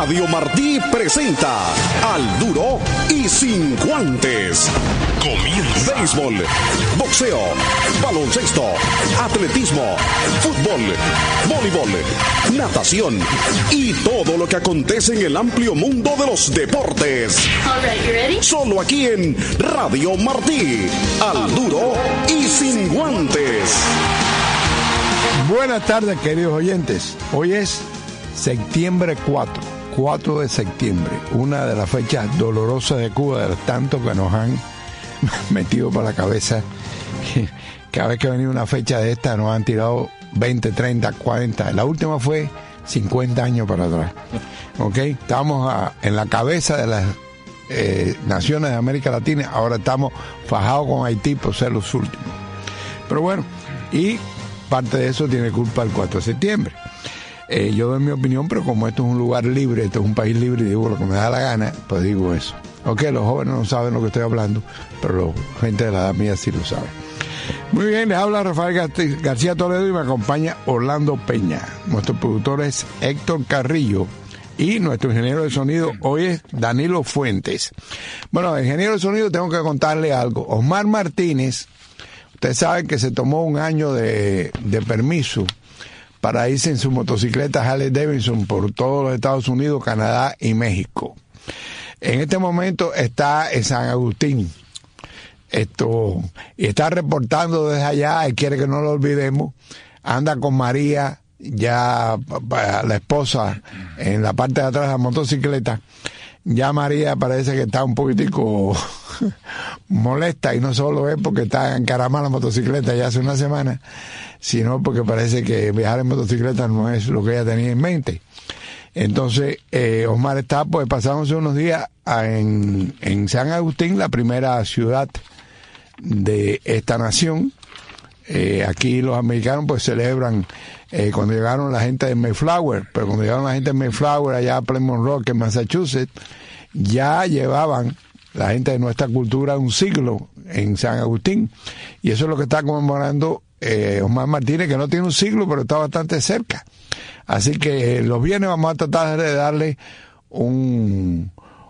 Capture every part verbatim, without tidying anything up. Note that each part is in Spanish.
Radio Martí presenta Al Duro y Sin Guantes. Comienza. Béisbol, boxeo, baloncesto, atletismo, fútbol, voleibol, natación y todo lo que acontece en el amplio mundo de los deportes. All right, you ready? Solo aquí en Radio Martí. Al Duro y Sin Guantes. Buenas tardes, queridos oyentes. Hoy es septiembre cuatro, cuatro de septiembre, una de las fechas dolorosas de Cuba, de los tantos que nos han metido para la cabeza. Cada vez que ha venido una fecha de esta nos han tirado veinte, treinta, cuarenta. La última fue cincuenta años para atrás. ¿Ok? Estábamos a, en la cabeza de las eh, naciones de América Latina. Ahora estamos fajados con Haití por ser los últimos. Pero bueno, y parte de eso tiene culpa el cuatro de septiembre. Eh, yo doy mi opinión, pero como esto es un lugar libre, esto es un país libre y digo lo que me da la gana, pues digo eso. Ok, los jóvenes no saben lo que estoy hablando, pero la gente de la edad mía sí lo sabe. Muy bien, les habla Rafael Gar- García Toledo y me acompaña Orlando Peña. Nuestro productor es Héctor Carrillo y nuestro ingeniero de sonido hoy es Danilo Fuentes. Bueno, ingeniero de sonido, tengo que contarle algo. Osmar Martínez, ustedes saben que se tomó un año de, de permiso para irse en su motocicleta Harley Davidson por todos los Estados Unidos, Canadá y México. En este momento está en San Agustín. Esto, y está reportando desde allá, y quiere que no lo olvidemos. Anda con María, ya la esposa, en la parte de atrás de la motocicleta. Ya María parece que está un poquitico molesta, y no solo es porque está encaramada la motocicleta ya hace una semana, sino porque parece que viajar en motocicleta no es lo que ella tenía en mente. Entonces, eh, Osmar está pues pasándose unos días en, en San Agustín, la primera ciudad de esta nación. Eh, aquí los americanos pues celebran eh, cuando llegaron la gente de Mayflower, pero cuando llegaron la gente de Mayflower allá a Plymouth Rock en Massachusetts, ya llevaban la gente de nuestra cultura un siglo en San Agustín, y eso es lo que está conmemorando eh, Osmar Martínez, que no tiene un siglo pero está bastante cerca. Así que los viernes vamos a tratar de darle un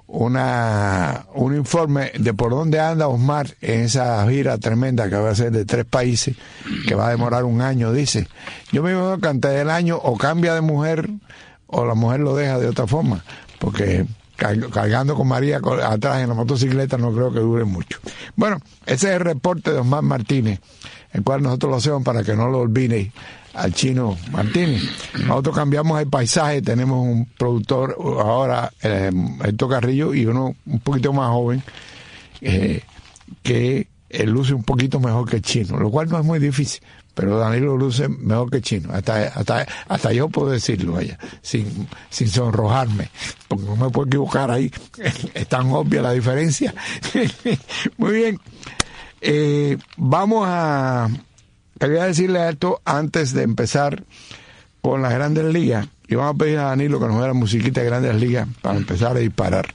una un informe de por dónde anda Osmar en esa gira tremenda que va a ser de tres países, que va a demorar un año, dice. Yo me imagino que antes del año o cambia de mujer o la mujer lo deja de otra forma, porque cargando con María atrás en la motocicleta no creo que dure mucho. Bueno, ese es el reporte de Osmar Martínez, el cual nosotros lo hacemos para que no lo olvide al chino Martínez. Nosotros cambiamos el paisaje, tenemos un productor ahora, eh, Héctor Carrillo, y uno un poquito más joven, eh, que él luce un poquito mejor que el chino, lo cual no es muy difícil, pero Danilo luce mejor que el chino, hasta hasta hasta yo puedo decirlo allá, sin, sin sonrojarme, porque no me puedo equivocar ahí, es tan obvia la diferencia. Muy bien, eh, vamos a... Quería decirle esto antes de empezar con las Grandes Ligas, y vamos a pedir a Danilo que nos dé la musiquita de Grandes Ligas para empezar a disparar.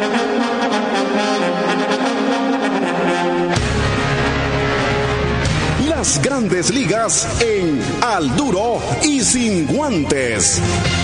Las Grandes Ligas en Al Duro y Sin Guantes.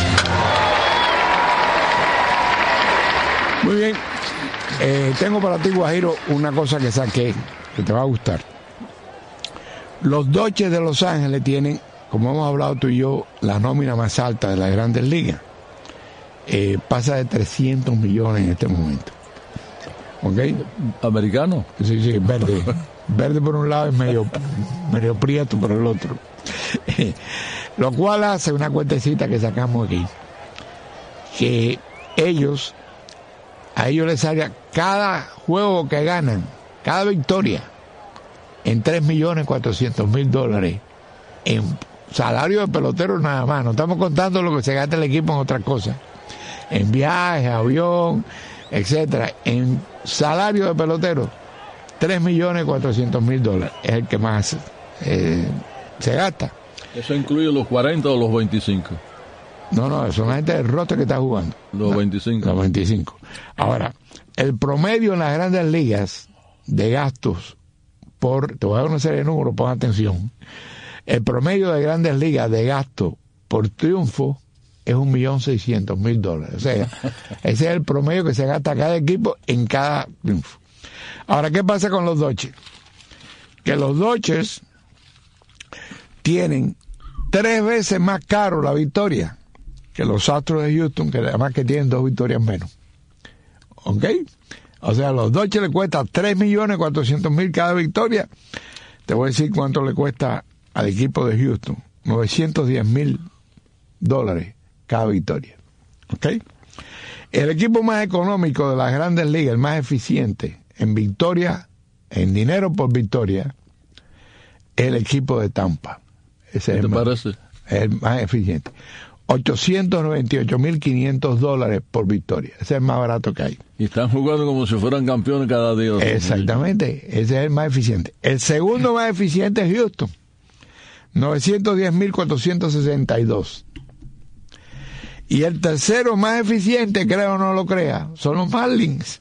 Muy bien, eh, tengo para ti, Guajiro, una cosa que saqué que te va a gustar. Los Dodgers de Los Ángeles tienen, como hemos hablado tú y yo, la nómina más alta de las Grandes Ligas. Eh, pasa de trescientos millones en este momento. ¿Ok? ¿Americano? Sí, sí, verde. Verde por un lado y medio, medio prieto por el otro. Lo cual hace una cuentecita que sacamos aquí, que ellos, a ellos les salga cada juego que ganan, cada victoria, en tres millones cuatrocientos mil dólares en salario de peloteros nada más. No estamos contando lo que se gasta el equipo en otras cosas, en viajes, avión, etcétera. En salario de peloteros, tres millones cuatrocientos mil dólares es el que más eh, se gasta. ¿Eso incluye los cuarenta o los veinticinco? No, no, son la gente del roster que está jugando. Los no, veinticinco. Los veinticinco. Ahora, el promedio en las Grandes Ligas de gastos por, te voy a dar una serie de números, pon atención. El promedio de Grandes Ligas de gasto por triunfo es un millón seiscientos mil dólares. O sea, ese es el promedio que se gasta cada equipo en cada triunfo. Ahora, ¿qué pasa con los Dodgers? Que los Dodgers tienen tres veces más caro la victoria que los Astros de Houston, que además que tienen dos victorias menos. ¿Ok? O sea, a los Dodgers le cuesta tres millones cuatrocientos mil cada victoria. Te voy a decir cuánto le cuesta al equipo de Houston. novecientos diez mil dólares cada victoria. ¿Ok? El equipo más económico de las grandes ligas, el más eficiente en victoria, en dinero por victoria, es el equipo de Tampa. Ese ¿Qué es te el más, parece? el más eficiente. ochocientos noventa y ocho mil quinientos dólares por victoria. Ese es el más barato que hay. Y están jugando como si fueran campeones cada día. Exactamente. Ese es el más eficiente. El segundo más eficiente es Houston. novecientos diez mil cuatrocientos sesenta y dos. Y el tercero más eficiente, creo o no lo crea, son los Marlins.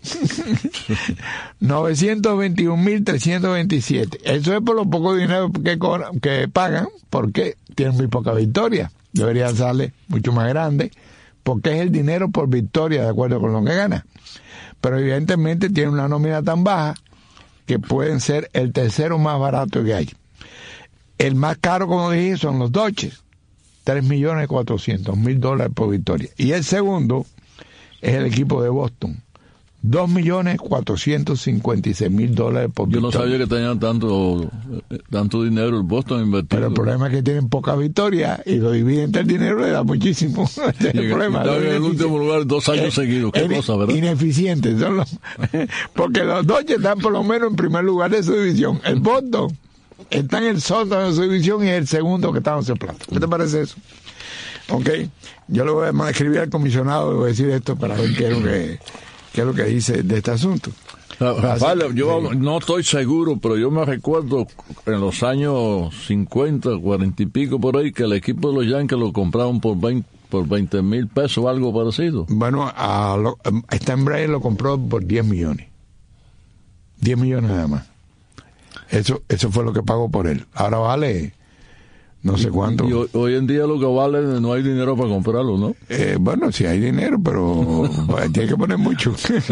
novecientos veintiún mil trescientos veintisiete. Eso es por lo poco dinero que, que pagan, porque tienen muy poca victoria. Deberían salir mucho más grande, porque es el dinero por victoria, de acuerdo con lo que gana. Pero evidentemente tienen una nómina tan baja que pueden ser el tercero más barato que hay. El más caro, como dije, son los Dodgers. tres millones cuatrocientos mil dólares por victoria. Y el segundo es el equipo de Boston. dos millones cuatrocientos cincuenta y seis mil dólares por Yo victoria. no sabía que tenían tanto tanto dinero el Boston invertido. Pero el problema es que tienen poca victoria y lo dividen entre el dinero, le da muchísimo. Ese es el problema. Están en el último lugar dos años Eh, seguidos. Qué in- cosa, ¿verdad? Ineficientes. Son los, porque los Dodgers están por lo menos en primer lugar de su división. El Boston está en el sótano de su división y es el segundo que está en ese plato. ¿Qué te parece eso? Ok, yo le voy a escribir al comisionado y voy a decir esto para ver qué es lo que, qué es lo que dice de este asunto. Rafael, yo no estoy seguro, pero yo me recuerdo en los años cincuenta, cuarenta y pico por ahí, que el equipo de los Yankees lo compraron por veinte por veinte mil pesos o algo parecido. Bueno, a lo, a Stan Bryant lo compró por diez millones. diez millones nada más. Eso, eso fue lo que pagó por él. Ahora vale no sé cuánto. Y hoy, hoy en día lo que vale, no hay dinero para comprarlo, ¿no? Eh, bueno, sí hay dinero, pero pues, tiene que poner mucho.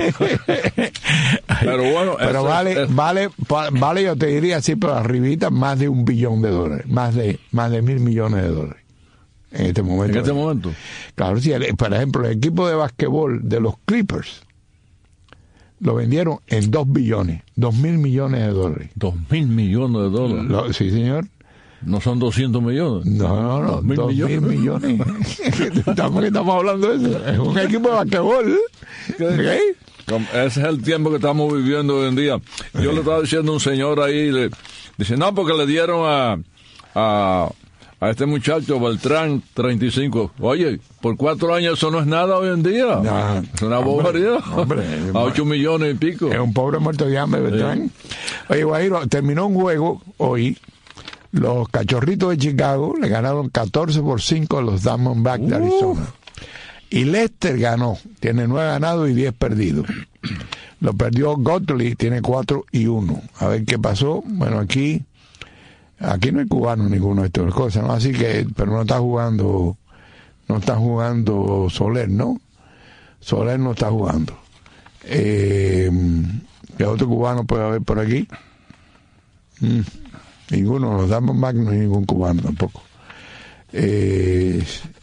Pero bueno, pero eso, vale, eso. vale, pa- vale, yo te diría así, pero arribita más de un billón de dólares, más de, más de mil millones de dólares en este momento. En este momento. Claro, sí, el- por ejemplo, el equipo de basquetbol de los Clippers lo vendieron en dos billones, dos mil millones de dólares. Dos mil millones de dólares. Lo- sí, señor. No son doscientos millones. No, no, no, Dos mil dos mil millones. estamos, estamos hablando de eso. Es un equipo de basquetbol. ¿Ok? Como- Ese es el tiempo que estamos viviendo hoy en día. Yo le estaba diciendo a un señor ahí, le, dice, no, porque le dieron a, a, a este muchacho Beltrán treinta y cinco. Oye, por cuatro años eso no es nada hoy en día. No, es una hombre, bobería. hombre, a ocho millones y pico. Es un pobre muerto de hambre, Beltrán. Oye, Guajiro, terminó un juego hoy. Los Cachorritos de Chicago le ganaron catorce por cinco a los Diamondbacks de Arizona. Y Lester ganó. Tiene nueve ganados y diez perdidos. Lo perdió Gottlieb, tiene cuatro y uno. A ver qué pasó. Bueno, aquí aquí no hay cubano ninguno de estas cosas, ¿no? Así que, pero no está jugando, no está jugando Soler, ¿no? Soler no está jugando. Eh, ¿Qué otro cubano puede haber por aquí? Mm. Ninguno, los Diamondbacks no hay ningún cubano tampoco. Eh,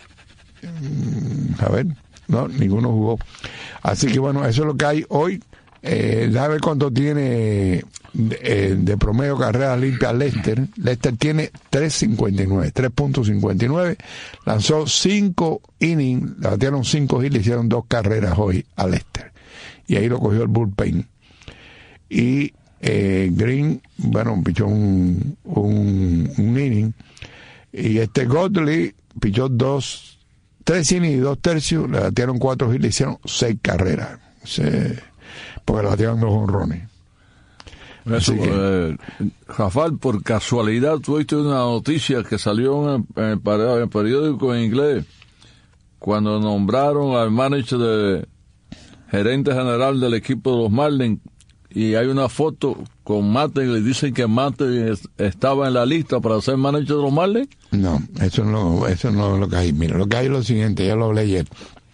a ver, no, ninguno jugó. Así que bueno, eso es lo que hay hoy. Eh, déjame ver cuánto tiene de, eh, de promedio carreras limpias Lester. Lester tiene tres cincuenta y nueve, tres punto cincuenta y nueve. Lanzó cinco innings, le batieron cinco hits, le hicieron dos carreras hoy a Lester. Y ahí lo cogió el bullpen. Y Eh, Green, bueno, pichó un, un, un inning, y este Gottlieb pichó dos, tres innings y dos tercios, le batearon cuatro hits, le hicieron seis carreras, Se, porque le batearon dos honrones. Eso, que, eh, Rafael, por casualidad tuviste una noticia que salió en el, en el periódico en inglés cuando nombraron al manager de gerente general del equipo de los Marlins, y hay una foto con Mattingly, dicen que Mattingly estaba en la lista para ser manager de los Marlins. No, eso no, eso no es lo que hay. Mira, lo que hay es lo siguiente, ya lo hablé ayer.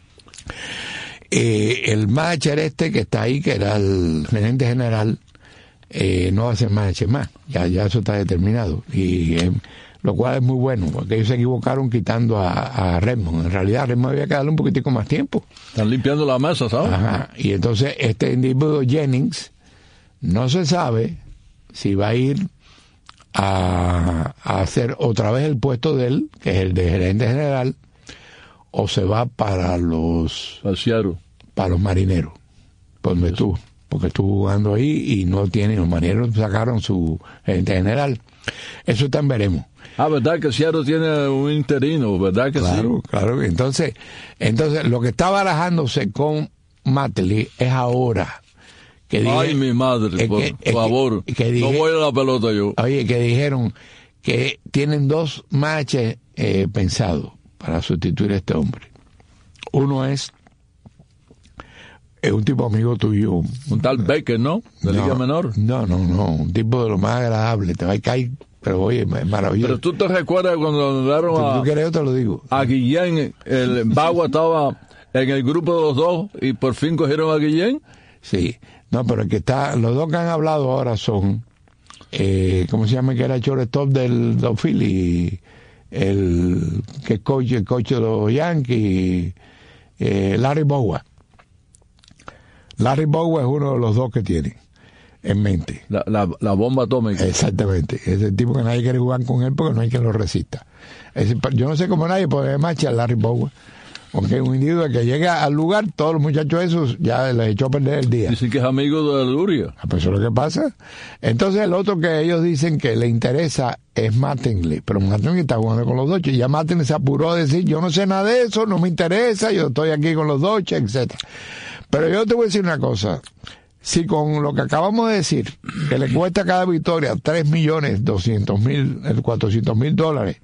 Eh, el manager este que está ahí, que era el gerente general, eh, no va a ser manager más, ya, ya eso está determinado, y eh, lo cual es muy bueno, porque ellos se equivocaron quitando a, a Redmond. En realidad Redmond había que darle un poquitico más tiempo. Están limpiando la mesa, ¿sabes? Ajá, y entonces este individuo Jennings no se sabe si va a ir a, a hacer otra vez el puesto de él, que es el de gerente general, o se va para los para los marineros, por donde estuvo, porque estuvo jugando ahí y no tiene, los marineros sacaron su gerente general. Eso también veremos. Ah, ¿verdad que Seattle tiene un interino? ¿Verdad que claro, sí? Claro, entonces, entonces lo que está barajándose con Mattingly es ahora. Que dije, Ay, mi madre, es por que, es favor, que, que dije, no voy a la pelota yo. Oye, que dijeron que tienen dos matches eh, pensados para sustituir a este hombre. Uno es, es un tipo amigo tuyo. Un tal Baker, ¿no? De no, Liga Menor. No, no, no, un tipo de lo más agradable, te va a caer, pero oye, es maravilloso. Pero tú te recuerdas cuando mandaron a... Si tú quieres, yo te lo digo. A Guillén, el Bagua estaba en el grupo de los dos y por fin cogieron a Guillén. Sí, no, pero el que está, los dos que han hablado ahora son, eh, ¿cómo se llama? Que era el shortstop del dos Philly, el que es coach, el coach de los Yankees, eh, Larry Bowa. Larry Bowa es uno de los dos que tiene en mente. La, la, la bomba atómica. Exactamente, es el tipo que nadie quiere jugar con él porque no hay quien lo resista. Es, yo no sé cómo nadie puede marchar a Larry Bowa. Porque un individuo que llega al lugar, todos los muchachos esos ya les echó a perder el día. Dicen que es amigo de Luria. Ah, pues eso es lo que pasa. Entonces el otro que ellos dicen que le interesa es Mattingly, pero Mattingly está jugando con los Dodgers y ya Mattingly se apuró a decir, yo no sé nada de eso, no me interesa, yo estoy aquí con los Dodgers, etcétera. Pero yo te voy a decir una cosa, si con lo que acabamos de decir, que le cuesta cada victoria tres millones doscientos mil, cuatrocientos mil dólares,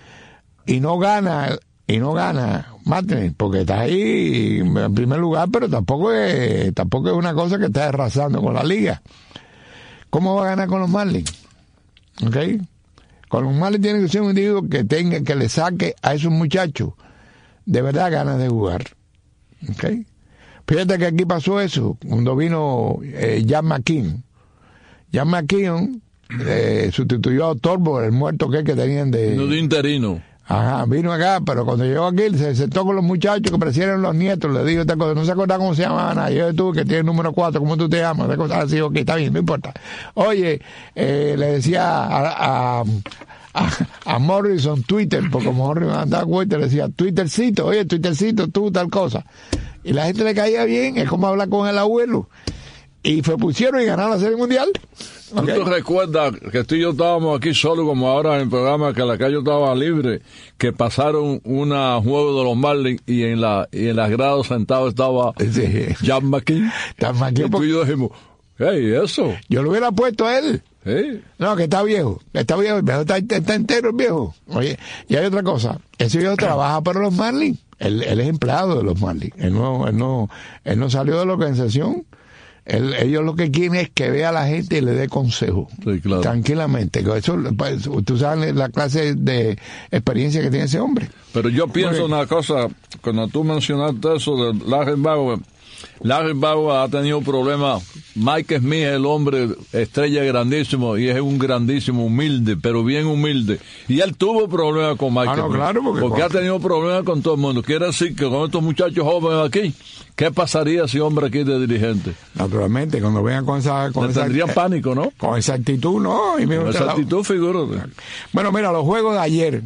y no gana... y no gana Mattingly, porque está ahí en primer lugar, pero tampoco es, tampoco es una cosa que está arrasando con la liga. ¿Cómo va a ganar con los Marlins? ¿Ok? Con los Marlins tiene que ser un individuo que tenga, que le saque a esos muchachos de verdad ganas de jugar. ¿Ok? Fíjate que aquí pasó eso, cuando vino eh, Jan McKeon. Jan McKeon eh, sustituyó a Torbo, el muerto que, que tenían de... No de interino. Ajá, vino acá, pero cuando llegó aquí se sentó con los muchachos que parecieron los nietos, le dijo esta cosa, no se acuerda cómo se llamaban nada, yo tú que tienes el número cuatro, ¿cómo tú te llamas? De cosas así, ok, está bien, no importa. Oye, eh, le decía a, a, a, a Morrison Twitter, porque como Morrison andaba cuenta, le decía Twittercito, oye, Twittercito, tú, tal cosa. Y la gente le caía bien, es como hablar con el abuelo. Y fue pusieron y ganaron la Serie Mundial. Okay. ¿Tú te recuerdas que tú y yo estábamos aquí solo como ahora en el programa, que la calle estaba libre, que pasaron una juego de los Marlins y en la y en las gradas sentado estaba sí. Jan McKeon? Jan McKeon. Y tú y yo dijimos, hey, eso. Yo lo hubiera puesto a él. ¿Sí? No, que está viejo, está viejo, está, está entero el viejo. Oye, y hay otra cosa, ese viejo trabaja para los Marlins, él, él es empleado de los Marlins, él no, él no, él no salió de la organización. El, ellos lo que quieren es que vea a la gente y le dé consejo. Sí, claro. Tranquilamente. Eso, pues, tú sabes la clase de experiencia que tiene ese hombre. Pero yo pienso Porque... una cosa, cuando tú mencionaste eso de Larry Bauer, Larry Bauer ha tenido problemas. Mike Smith es el hombre estrella grandísimo y es un grandísimo humilde, pero bien humilde. Y él tuvo problemas con Mike ah, no, Smith. Claro, porque, porque ha tenido problemas con todo el mundo. Quiere decir que con estos muchachos jóvenes aquí, ¿qué pasaría si hombre aquí de dirigente? Naturalmente, cuando vengan con esa... Con esa tendrían eh, pánico, ¿no? Con esa actitud, no. Y con esa actitud, la... figúrate. Bueno, mira, los juegos de ayer,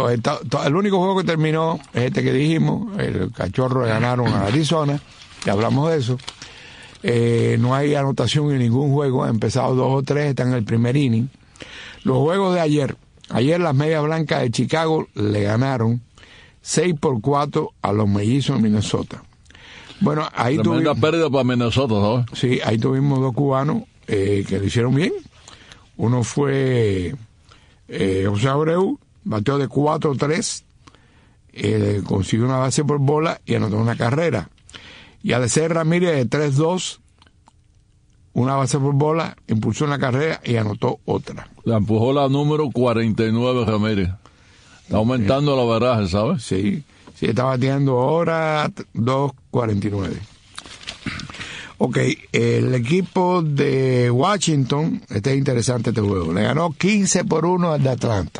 el único juego que terminó es este que dijimos, el Cachorro ganaron a Arizona, ya hablamos de eso. Eh, no hay anotación en ningún juego, han empezado dos o tres, están en el primer inning. Los juegos de ayer, ayer las Medias Blancas de Chicago le ganaron seis por cuatro a los Mellizos de Minnesota. Bueno, ahí tremenda tuvimos... pérdida para Minnesota, ¿no? Sí, ahí tuvimos dos cubanos eh, que lo hicieron bien. Uno fue eh, José Abreu, bateó de cuatro tres, eh, consiguió una base por bola y anotó una carrera. Y Alexei Ramírez de tres dos, una base por bola, impulsó una carrera y anotó otra. La empujó la número cuarenta y nueve, Ramírez. Está aumentando sí. la baraja, ¿sabes? Sí, sí, está bateando ahora dos cuarenta y nueve. Ok, el equipo de Washington, este es interesante este juego, le ganó quince por uno al de Atlanta.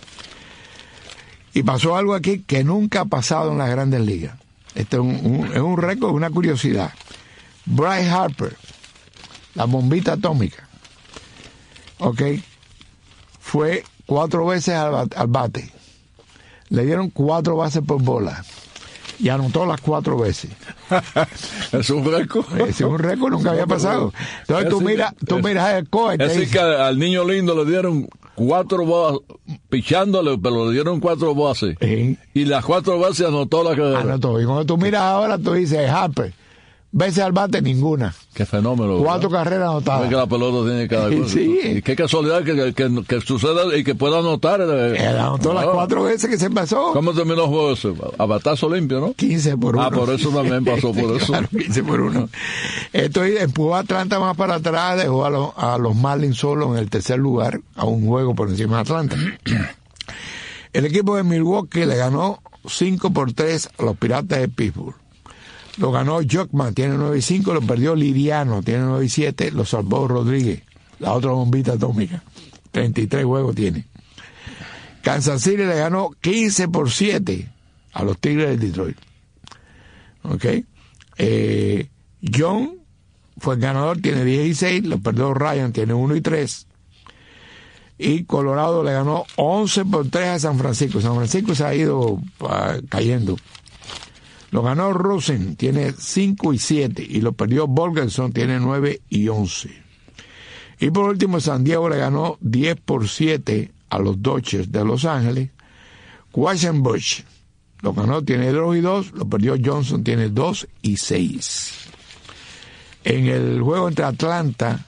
Y pasó algo aquí que nunca ha pasado en las Grandes Ligas. Este es un, un, es un récord, una curiosidad. Bryce Harper, la bombita atómica, ok, fue cuatro veces al, al bate. Le dieron cuatro bases por bola y anotó las cuatro veces. Es un récord. Es un récord, nunca había pasado. Entonces tú miras, tú miras el score. Es decir, que al niño lindo le dieron cuatro bases, pichándole, pero le dieron cuatro bases. Sí. Y las cuatro bases anotó la carrera. Anotó. Y cuando tú miras ahora, tú dices, Harper, veces al bate, ninguna. Qué fenómeno. Cuatro ¿verdad? Carreras anotadas. Es que la pelota tiene cada cosa. Sí. Y qué casualidad que, que, que suceda y que pueda anotar. Él anotó las cuatro veces que se pasó. ¿Cómo terminó el juego ese? A batazo limpio, ¿no? quince por uno. Ah, por eso también pasó, por eso. Claro, quince por uno. Esto empujó a Atlanta más para atrás, dejó a, lo, a los Marlins solos en el tercer lugar, a un juego por encima de Atlanta. El equipo de Milwaukee le ganó cinco por tres a los Piratas de Pittsburgh. Lo ganó Jockman, tiene nueve y cinco, lo perdió Liriano, tiene nueve y siete, lo salvó Rodríguez, la otra bombita atómica. treinta y tres juegos tiene. Kansas City le ganó quince por siete a los Tigres de Detroit. ¿Ok? Eh, John fue el ganador, tiene dieciséis, lo perdió Ryan, tiene uno y tres. Y Colorado le ganó once por tres a San Francisco. San Francisco se ha ido uh, cayendo. Lo ganó Rosen, tiene cinco y siete, y lo perdió Borgelson, tiene nueve y once. Y por último, San Diego le ganó diez por siete a los Dodgers de Los Ángeles. Quackenbush lo ganó, tiene dos y dos, lo perdió Johnson, tiene dos y seis. En el juego entre Atlanta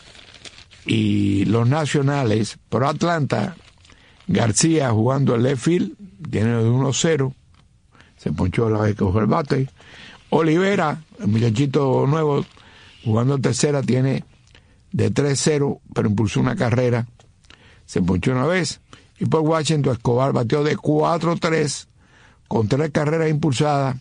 y los Nacionales, por Atlanta, García jugando el left field, tiene de uno cero. Se ponchó la vez que cogió el bate. Olivera, el muchachito nuevo, jugando tercera, tiene de tres cero, pero impulsó una carrera. Se ponchó una vez. Y por Washington, Escobar bateó de cuatro tres, con tres carreras impulsadas.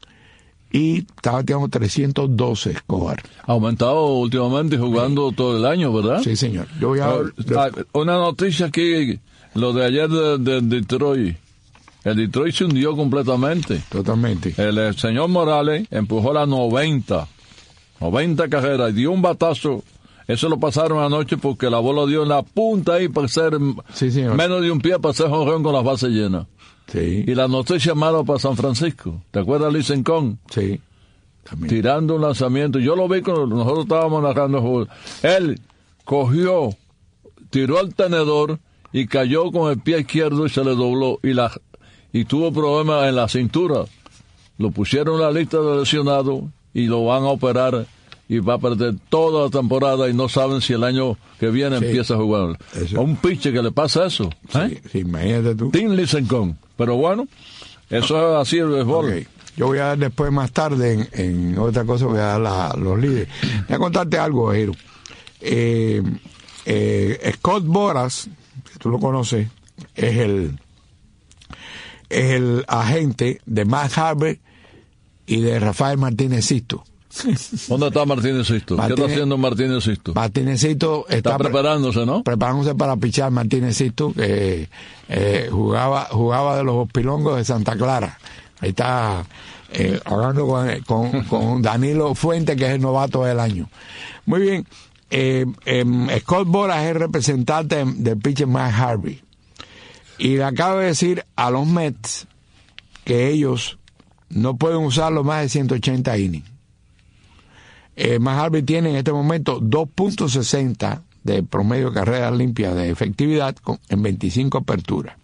Y está bateando trescientos doce, Escobar. Ha aumentado últimamente jugando sí. todo el año, ¿verdad? Sí, señor. Yo voy a... Ah, una noticia aquí, lo de ayer de, de Detroit. El Detroit se hundió completamente. Totalmente. El, el señor Morales empujó las noventa, noventa carreras y dio un batazo. Eso lo pasaron anoche porque la bola dio en la punta ahí para ser sí, menos de un pie para hacer jonrón con las bases llenas. Sí. Y la noticia mala para San Francisco. ¿Te acuerdas de Licencón? Sí. También. Tirando un lanzamiento. Yo lo vi cuando nosotros estábamos narrando el juego. Él cogió, tiró al tenedor y cayó con el pie izquierdo y se le dobló y la y tuvo problemas en la cintura. Lo pusieron en la lista de lesionados y lo van a operar y va a perder toda la temporada y no saben si el año que viene sí. empieza a jugar. Eso. A un pitcher que le pasa eso. ¿eh? Sí, sí, imagínate tú. Tim Lincecum. Pero bueno, eso es así el béisbol. Okay. Yo voy a dar después, más tarde, en, en otra cosa, voy a dar la, los líderes. Voy a contarte algo, Giro. Eh, eh, Scott Boras, que tú lo conoces, es el es el agente de Matt Harvey y de Rafael Martínez Sisto. ¿Dónde está Martínez Sisto? ¿Qué está haciendo Martínez Sisto? Martínez Sisto está, está preparándose, ¿no? Preparándose para pichar. Martínez Sisto, que eh, jugaba jugaba de los Pilongos de Santa Clara. Ahí está eh, hablando con, con, con Danilo Fuente, que es el novato del año. Muy bien. Eh, eh, Scott Boras es el representante del pitcher Matt Harvey. Y le acabo de decir a los Mets que ellos no pueden usarlo más de ciento ochenta innings. Eh, Matt Harvey tiene en este momento dos punto sesenta de promedio de carreras limpias de efectividad con, en veinticinco aperturas.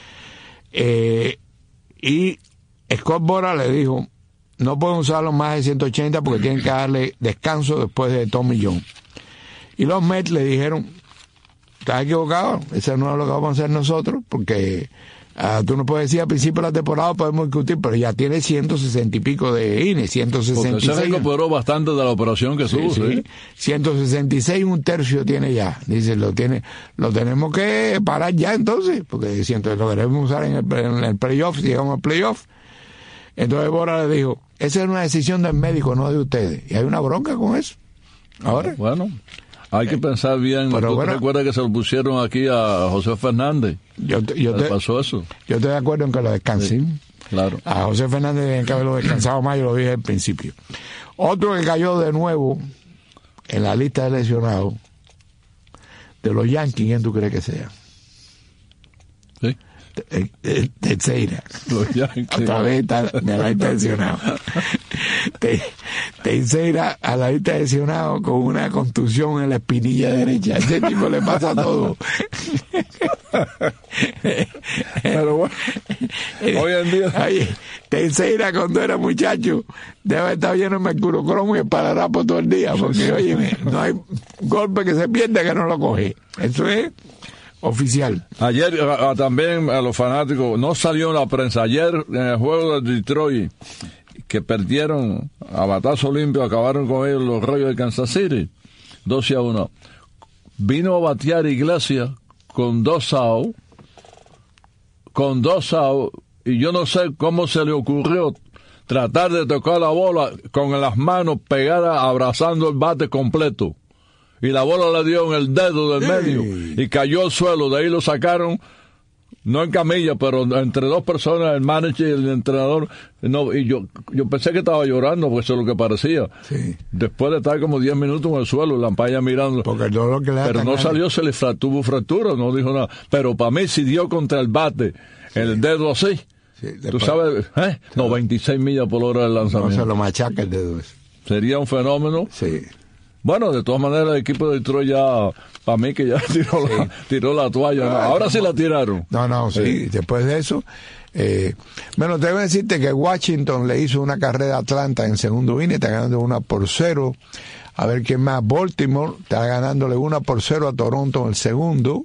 Eh, y Scott Boras le dijo, no pueden usarlo más de ciento ochenta porque tienen que darle descanso después de Tommy John. Y los Mets le dijeron, estás equivocado, eso no es lo que vamos a hacer nosotros, porque Uh, tú no puedes decir al principio de la temporada podemos discutir, pero ya tiene ciento sesenta y pico de I N E, ciento sesenta y seis. Porque se recuperó bastante de la operación que tuvo, sí, sí. ciento sesenta y seis, un tercio tiene ya. Dice, lo tiene, lo tenemos que parar ya entonces, porque siento lo queremos usar en el, en el playoff, llegamos al playoff. Entonces Bora le dijo, esa es una decisión del médico, no de ustedes. Y hay una bronca con eso. Ahora. Bueno. Hay que pensar bien. Pero ¿Tú bueno, te recuerdas que se lo pusieron aquí a José Fernández? Yo te, yo te, pasó eso? Yo estoy de acuerdo en que lo descansen. Sí, claro. A José Fernández en que lo descansado más, yo lo dije al principio. Otro que cayó de nuevo en la lista de lesionados de los Yankees, ¿quién tú crees que sea? Sí. Teixeira. Los Yankees. Otra vez está de la lista de lesionados. Teixeira a la lista de lesionados con una contusión en la espinilla derecha. A ese tipo le pasa todo. Pero bueno, hoy en día. Oye, Teixeira cuando era muchacho debe estar lleno de mercurocromo y esparadrapo todo el día, porque oye, no hay golpe que se pierda que no lo coge. Eso es oficial. Ayer a, a, también a los fanáticos, no salió en la prensa, ayer en el juego de Detroit, que perdieron a batazo limpio, acabaron con ellos los Rayos de Kansas City, doce a uno. Vino a batear Iglesias con dos outs, con dos outs, y yo no sé cómo se le ocurrió tratar de tocar la bola con las manos pegadas, abrazando el bate completo. Y la bola le dio en el dedo del medio y cayó al suelo. De ahí lo sacaron, no en camilla, pero entre dos personas, el manager y el entrenador. No, y yo yo pensé que estaba llorando, porque eso es lo que parecía. Sí. Después de estar como diez minutos en el suelo, la ampalla mirando. Porque el dolor que le pero no salió, se le tuvo fractura, no dijo nada. Pero para mí, si dio contra el bate, sí, el dedo así, sí, tú sabes, ¿eh? Sí. No, veintiséis millas por hora del lanzamiento. No se lo machaca el dedo ese. Sería un fenómeno. Sí. Bueno, de todas maneras, el equipo de Detroit ya, para mí que ya tiró, sí, la, tiró la toalla. No, ahora no, sí la tiraron. No, no, sí. sí. Después de eso, eh, bueno, tengo que decirte que Washington le hizo una carrera a Atlanta en segundo inning, está ganando una por cero. A ver quién más. Baltimore está ganándole una por cero a Toronto en el segundo.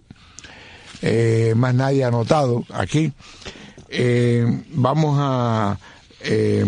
Eh, más nadie ha anotado aquí. Eh, vamos a... Eh,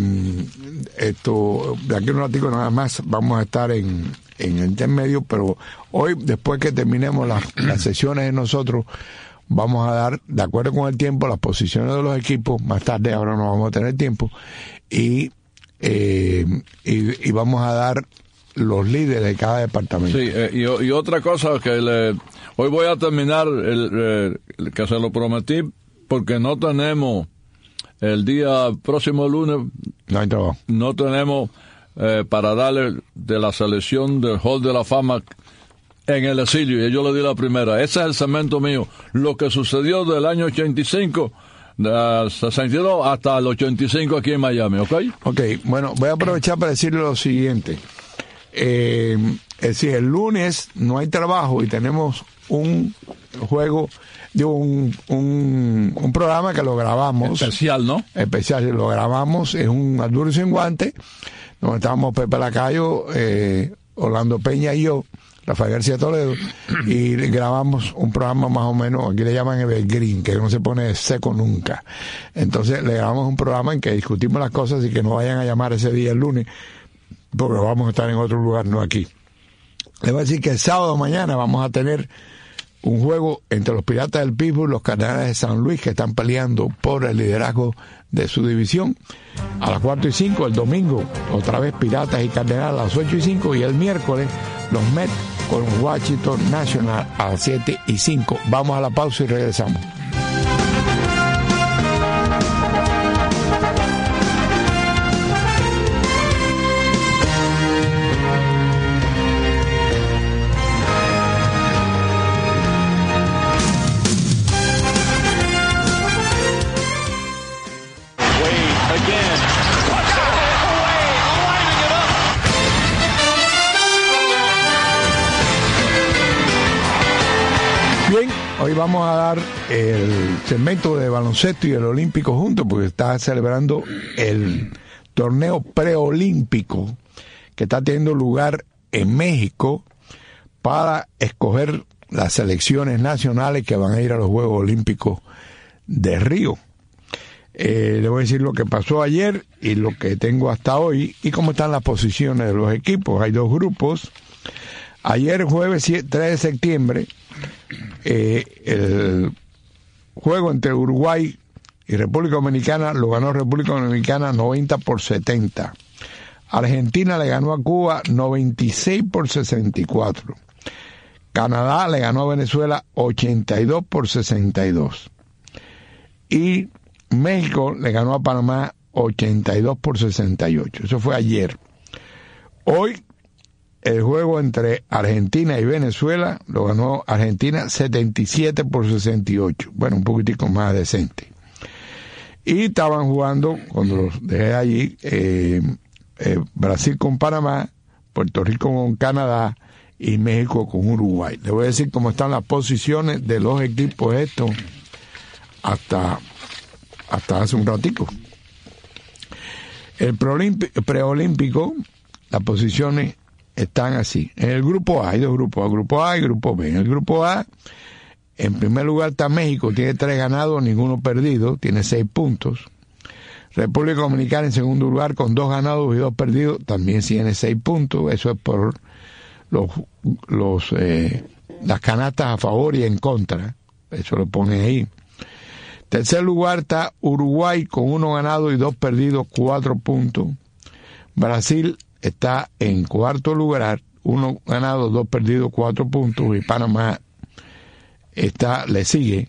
esto, de aquí a un ratito nada más vamos a estar en, en el intermedio, pero hoy, después que terminemos las, las sesiones de nosotros, vamos a dar, de acuerdo con el tiempo, las posiciones de los equipos. Más tarde, ahora no vamos a tener tiempo, y, eh, y, y vamos a dar los líderes de cada departamento. Sí, eh, y, y otra cosa que le, hoy voy a terminar el, el que se lo prometí, porque no tenemos el día próximo lunes, no hay trabajo. No tenemos eh, para darle de la selección del Hall de la Fama en el exilio, y yo le di la primera. Ese es el segmento mío. Lo que sucedió del año ochenta y cinco, del sesenta y dos hasta el ochenta y cinco aquí en Miami, ¿ok? Ok, bueno, voy a aprovechar para decirle lo siguiente. Eh, es decir, el lunes no hay trabajo y tenemos un juego, de un, un, un programa que lo grabamos. Especial, ¿no? Especial, lo grabamos, es un Al Duro y Sin Guante, donde estábamos Pepe Lacayo, eh, Orlando Peña y yo, Rafael García Toledo, y grabamos un programa más o menos, aquí le llaman Evergreen, que no se pone seco nunca. Entonces le grabamos un programa en que discutimos las cosas y que no vayan a llamar ese día el lunes, porque vamos a estar en otro lugar, no aquí. Le voy a decir que el sábado mañana vamos a tener un juego entre los Piratas del Pittsburgh y los Cardenales de San Luis, que están peleando por el liderazgo de su división, a las cuatro y cinco. El domingo, otra vez Piratas y Cardenales a las ocho y cinco, y el miércoles los Mets con Washington National a las siete y cinco. Vamos a la pausa y regresamos. Hoy vamos a dar el segmento de baloncesto y el olímpico juntos, porque está celebrando el torneo preolímpico que está teniendo lugar en México para escoger las selecciones nacionales que van a ir a los Juegos Olímpicos de Río. Eh, le voy a decir lo que pasó ayer y lo que tengo hasta hoy y cómo están las posiciones de los equipos. Hay dos grupos. Ayer, jueves tres de septiembre, eh, el juego entre Uruguay y República Dominicana lo ganó República Dominicana noventa por setenta. Argentina le ganó a Cuba noventa y seis por sesenta y cuatro. Canadá le ganó a Venezuela ochenta y dos por sesenta y dos. Y México le ganó a Panamá ochenta y dos por sesenta y ocho. Eso fue ayer. Hoy, el juego entre Argentina y Venezuela lo ganó Argentina setenta y siete por sesenta y ocho. Bueno, un poquitico más decente. Y estaban jugando, cuando los dejé allí, eh, eh, Brasil con Panamá, Puerto Rico con Canadá y México con Uruguay. Les voy a decir cómo están las posiciones de los equipos estos hasta, hasta hace un ratico. El preolímpico, las posiciones están así. En el grupo A hay dos grupos, el grupo A y el grupo B. En el grupo A, en primer lugar está México, tiene tres ganados, ninguno perdido, tiene seis puntos. República Dominicana en segundo lugar con dos ganados y dos perdidos, también tiene seis puntos. Eso es por los, los eh, las canastas a favor y en contra. Eso lo pone ahí. Tercer lugar está Uruguay con uno ganado y dos perdidos, cuatro puntos. Brasil está en cuarto lugar, uno ganado, dos perdidos, cuatro puntos. Y Panamá está, le sigue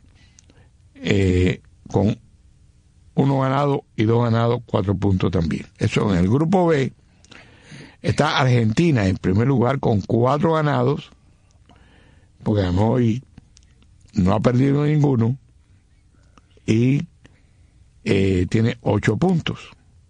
eh, con uno ganado y dos ganados, cuatro puntos también. Eso en el grupo B está Argentina en primer lugar con cuatro ganados, porque ganó hoy, no ha perdido ninguno, y eh, tiene ocho puntos.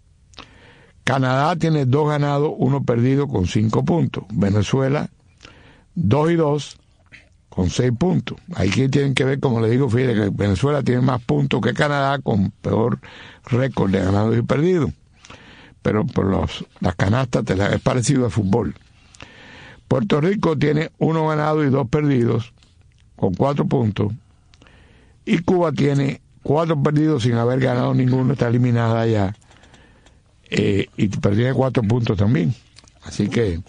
Canadá tiene dos ganados, uno perdido con cinco puntos. Venezuela, dos y dos con seis puntos. Ahí que tienen que ver, como le digo, fíjate que Venezuela tiene más puntos que Canadá con peor récord de ganados y perdidos. Pero por los, las canastas te la, es parecido al fútbol. Puerto Rico tiene uno ganado y dos perdidos con cuatro puntos. Y Cuba tiene cuatro perdidos sin haber ganado ninguno, está eliminada ya. Eh, y tiene cuatro puntos también. Así que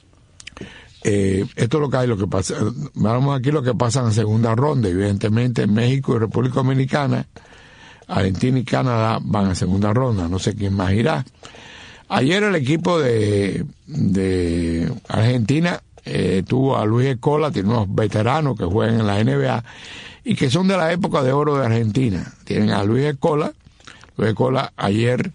eh, esto es lo que hay, lo que pasa. Vamos aquí lo que pasa en la segunda ronda. Evidentemente México y República Dominicana, Argentina y Canadá van a segunda ronda. No sé quién más irá. Ayer el equipo de, de Argentina eh, tuvo a Luis Escola, tiene unos veteranos que juegan en la N B A y que son de la época de oro de Argentina. Tienen a Luis Escola. Luis Escola ayer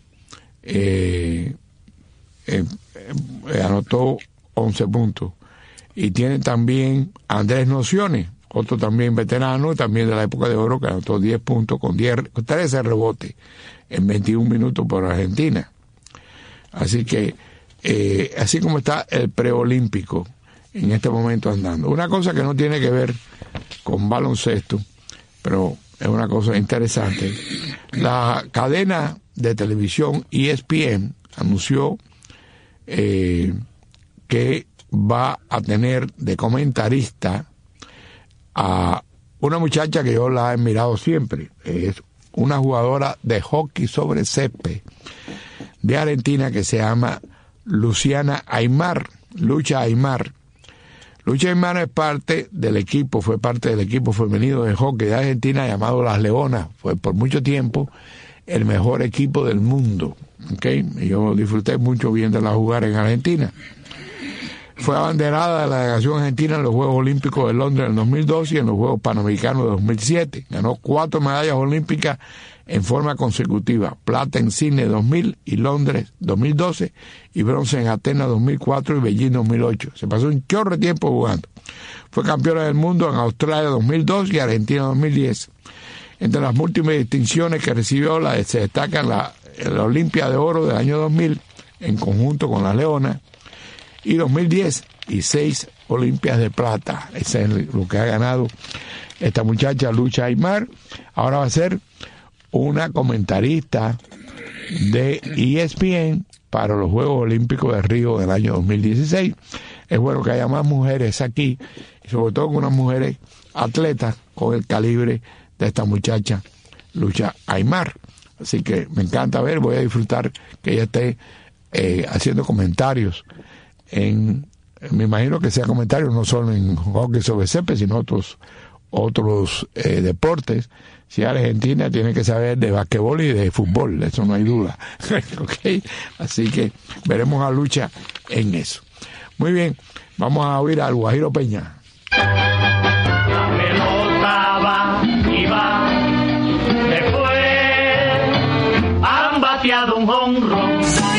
Eh, eh, eh, anotó once puntos y tiene también a Andrés Nocioni, otro también veterano, también de la época de oro, que anotó diez puntos con diez, trece rebotes en veintiún minutos por Argentina. Así que eh, así como está el preolímpico en este momento andando. Una cosa que no tiene que ver con baloncesto, pero es una cosa interesante. La cadena de televisión E S P N anunció eh, que va a tener de comentarista a una muchacha que yo la he admirado siempre. Es una jugadora de hockey sobre césped de Argentina que se llama Luciana Aymar, Lucha Aymar. Lucha Aymar es parte del equipo, fue parte del equipo femenino de hockey de Argentina llamado Las Leonas. Fue por mucho tiempo el mejor equipo del mundo, ¿okay? Y yo disfruté mucho viéndola jugar en Argentina. Fue abanderada de la delegación argentina en los Juegos Olímpicos de Londres en el dos mil dos y en los Juegos Panamericanos de dos mil siete. Ganó cuatro medallas olímpicas en forma consecutiva: plata en Sydney dos mil y Londres dos mil doce, y bronce en Atenas dos mil cuatro y Beijing dos mil ocho. Se pasó un chorro de tiempo jugando. Fue campeona del mundo en Australia dos mil dos y Argentina dos mil diez. Entre las múltiples distinciones que recibió, la, se destacan la, la Olimpia de Oro del año dos mil, en conjunto con las Leonas, y dos mil diez, y seis Olimpias de Plata. Ese es lo que ha ganado esta muchacha, Lucha Aymar. Ahora va a ser una comentarista de E S P N para los Juegos Olímpicos de Río del año dos mil dieciséis. Es bueno que haya más mujeres aquí, y sobre todo con unas mujeres atletas con el calibre de esta muchacha Lucha Aymar. Así que me encanta ver, voy a disfrutar que ella esté eh, haciendo comentarios en, me imagino que sea comentarios no solo en hockey sobre césped, sino otros otros eh, deportes. Si Argentina tiene que saber de basquetbol y de fútbol, eso no hay duda. Okay. Así que veremos a Lucha en eso. Muy bien, vamos a oír al Guajiro Peña. La pelota va y va, después han bateado un jonrón.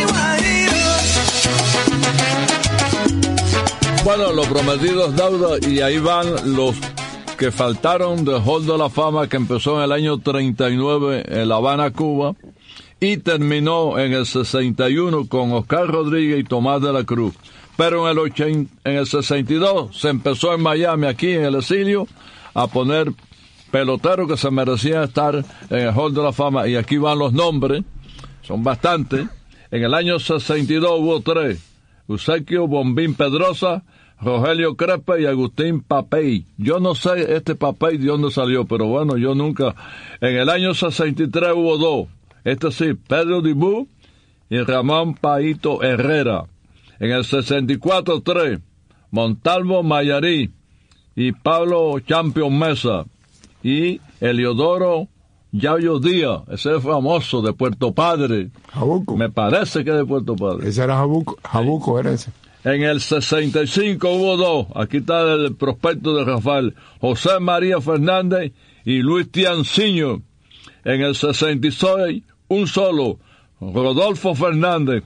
Bueno, los prometidos deuda, y ahí van los que faltaron del Hall de la Fama, que empezó en el año treinta y nueve en La Habana, Cuba, y terminó en el sesenta y uno con Oscar Rodríguez y Tomás de la Cruz. Pero en el, ochenta, en el sesenta y dos se empezó en Miami, aquí en el exilio, a poner peloteros que se merecían estar en el Hall de la Fama, y aquí van los nombres, son bastantes. En el año sesenta y dos hubo tres: Eusebio Bombín Pedrosa, Rogelio Crespo y Agustín Papey. Yo no sé este Papey de dónde salió, pero bueno, yo nunca. En el año sesenta y tres hubo dos, este sí, Pedro Dibú y Ramón Paito Herrera. En el sesenta y cuatro, tres, Montalvo Mayarí y Pablo Champion Mesa y Eliodoro Yayo Díaz, ese es famoso de Puerto Padre. Jabuco. Me parece que es de Puerto Padre. Ese era Jabuco, Jabuco era ese. En el sesenta y cinco hubo dos, aquí está el prospecto de Rafael, José María Fernández y Luis Tianciño. En el sesenta y seis, un solo, Rodolfo Fernández.